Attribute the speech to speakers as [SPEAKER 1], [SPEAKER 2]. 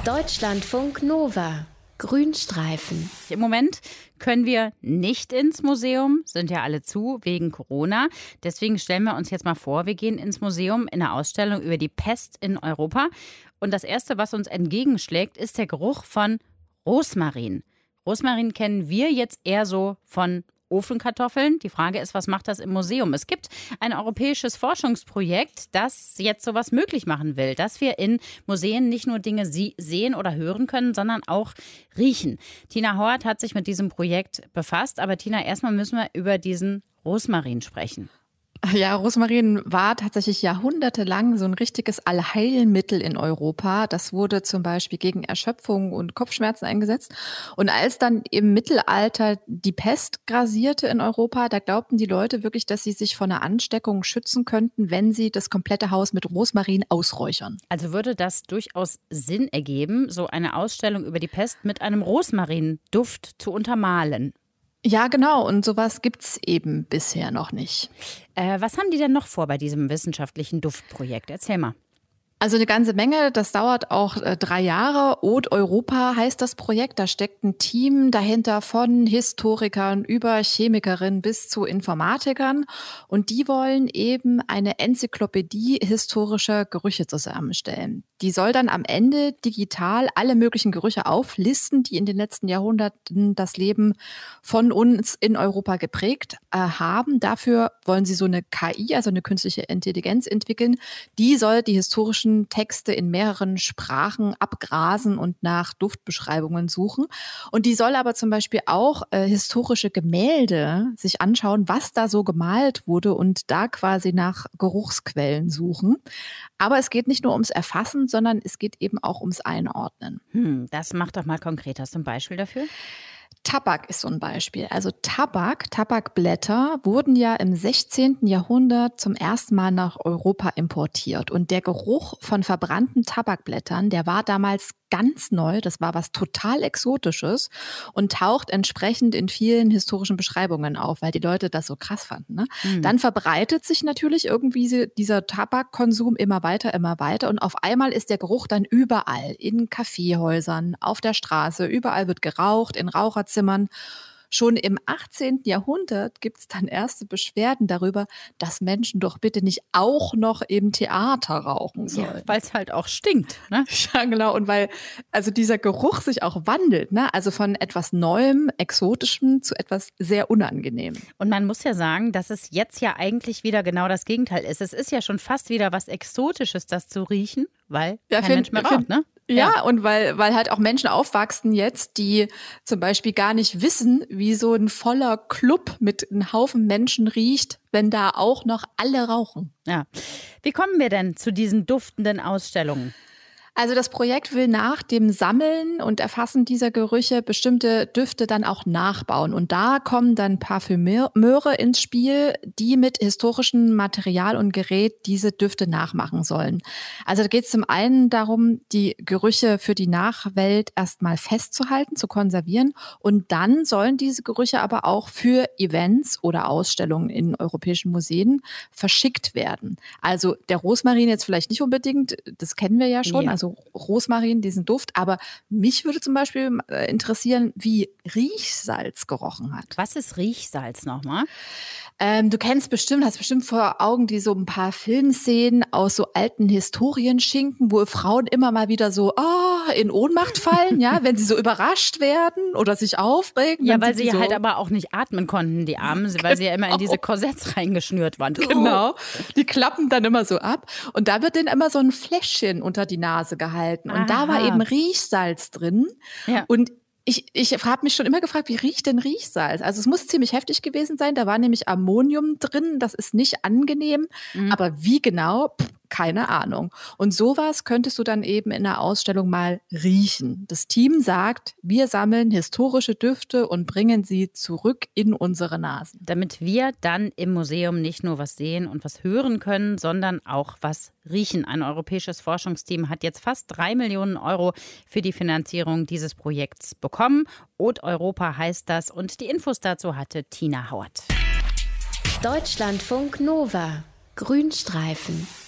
[SPEAKER 1] Deutschlandfunk Nova. Grünstreifen.
[SPEAKER 2] Im Moment können wir nicht ins Museum, sind ja alle zu wegen Corona. Deswegen stellen wir uns jetzt mal vor, wir gehen ins Museum in eine Ausstellung über die Pest in Europa. Und das Erste, was uns entgegenschlägt, ist der Geruch von Rosmarin. Rosmarin kennen wir jetzt eher so von Ofenkartoffeln. Die Frage ist, was macht das im Museum? Es gibt ein europäisches Forschungsprojekt, das jetzt sowas möglich machen will, dass wir in Museen nicht nur Dinge sehen oder hören können, sondern auch riechen. Tina Hauert hat sich mit diesem Projekt befasst. Aber Tina, erstmal müssen wir über diesen Rosmarin sprechen.
[SPEAKER 3] Ja, Rosmarin war tatsächlich jahrhundertelang so ein richtiges Allheilmittel in Europa. Das wurde zum Beispiel gegen Erschöpfung und Kopfschmerzen eingesetzt. Und als dann im Mittelalter die Pest grasierte in Europa, da glaubten die Leute wirklich, dass sie sich vor einer Ansteckung schützen könnten, wenn sie das komplette Haus mit Rosmarin ausräuchern.
[SPEAKER 2] Also würde das durchaus Sinn ergeben, so eine Ausstellung über die Pest mit einem Rosmarinduft zu untermalen?
[SPEAKER 3] Ja, genau. Und sowas gibt's eben bisher noch nicht.
[SPEAKER 2] Was haben die denn noch vor bei diesem wissenschaftlichen Duftprojekt? Erzähl mal.
[SPEAKER 3] Also eine ganze Menge, das dauert auch 3 Jahre. Haute Europa heißt das Projekt. Da steckt ein Team dahinter von Historikern über Chemikerinnen bis zu Informatikern. Und die wollen eben eine Enzyklopädie historischer Gerüche zusammenstellen. Die soll dann am Ende digital alle möglichen Gerüche auflisten, die in den letzten Jahrhunderten das Leben von uns in Europa geprägt haben. Dafür wollen sie so eine KI, also eine künstliche Intelligenz entwickeln. Die soll die historischen Texte in mehreren Sprachen abgrasen und nach Duftbeschreibungen suchen. Und die soll aber zum Beispiel auch historische Gemälde sich anschauen, was da so gemalt wurde und da quasi nach Geruchsquellen suchen. Aber es geht nicht nur ums Erfassen, sondern es geht eben auch ums Einordnen.
[SPEAKER 2] Das mach doch mal konkret. Hast du ein Beispiel dafür?
[SPEAKER 3] Tabak ist so ein Beispiel. Also Tabakblätter wurden ja im 16. Jahrhundert zum ersten Mal nach Europa importiert. Und der Geruch von verbrannten Tabakblättern, der war damals ganz neu. Das war was total Exotisches und taucht entsprechend in vielen historischen Beschreibungen auf, weil die Leute das so krass fanden. Ne? Dann verbreitet sich natürlich irgendwie dieser Tabakkonsum immer weiter und auf einmal ist der Geruch dann überall, in Kaffeehäusern, auf der Straße, überall wird geraucht, in Raucherzimmern. Schon im 18. Jahrhundert gibt es dann erste Beschwerden darüber, dass Menschen doch bitte nicht auch noch im Theater rauchen sollen.
[SPEAKER 2] Ja, weil es halt auch stinkt. Ne?
[SPEAKER 3] Ja, genau. Und weil also dieser Geruch sich auch wandelt, ne? Also von etwas Neuem, Exotischem zu etwas sehr Unangenehmem.
[SPEAKER 2] Und man muss ja sagen, dass es jetzt ja eigentlich wieder genau das Gegenteil ist. Es ist ja schon fast wieder was Exotisches, das zu riechen, weil kein Mensch mehr raucht, ne?
[SPEAKER 3] Ja, und weil halt auch Menschen aufwachsen jetzt, die zum Beispiel gar nicht wissen, wie so ein voller Club mit einem Haufen Menschen riecht, wenn da auch noch alle rauchen.
[SPEAKER 2] Ja. Wie kommen wir denn zu diesen duftenden Ausstellungen?
[SPEAKER 3] Also das Projekt will nach dem Sammeln und Erfassen dieser Gerüche bestimmte Düfte dann auch nachbauen. Und da kommen dann Parfümeure ins Spiel, die mit historischem Material und Gerät diese Düfte nachmachen sollen. Also da geht es zum einen darum, die Gerüche für die Nachwelt erstmal festzuhalten, zu konservieren. Und dann sollen diese Gerüche aber auch für Events oder Ausstellungen in europäischen Museen verschickt werden. Also der Rosmarin jetzt vielleicht nicht unbedingt, das kennen wir ja schon,
[SPEAKER 2] Ja.
[SPEAKER 3] Also Rosmarin, diesen Duft. Aber mich würde zum Beispiel interessieren, wie Riechsalz gerochen hat.
[SPEAKER 2] Was ist Riechsalz nochmal?
[SPEAKER 3] Du hast bestimmt vor Augen so ein paar Filmszenen aus so alten Historienschinken, wo Frauen immer mal wieder so in Ohnmacht fallen, ja, wenn sie so überrascht werden oder sich aufregen.
[SPEAKER 2] Ja, weil sie halt aber auch nicht atmen konnten, die Armen, weil sie ja immer in diese Korsetts reingeschnürt waren.
[SPEAKER 3] Genau, die klappen dann immer so ab. Und da wird denen immer so ein Fläschchen unter die Nase gehalten. Und da war eben Riechsalz drin. Ja. Und ich habe mich schon immer gefragt, wie riecht denn Riechsalz? Also es muss ziemlich heftig gewesen sein. Da war nämlich Ammonium drin. Das ist nicht angenehm. Aber wie genau? Keine Ahnung. Und sowas könntest du dann eben in der Ausstellung mal riechen. Das Team sagt, wir sammeln historische Düfte und bringen sie zurück in unsere Nasen.
[SPEAKER 2] Damit wir dann im Museum nicht nur was sehen und was hören können, sondern auch was riechen. Ein europäisches Forschungsteam hat jetzt fast 3 Millionen Euro für die Finanzierung dieses Projekts bekommen. Haute Europa heißt das und die Infos dazu hatte Tina Hauert.
[SPEAKER 1] Deutschlandfunk Nova. Grünstreifen.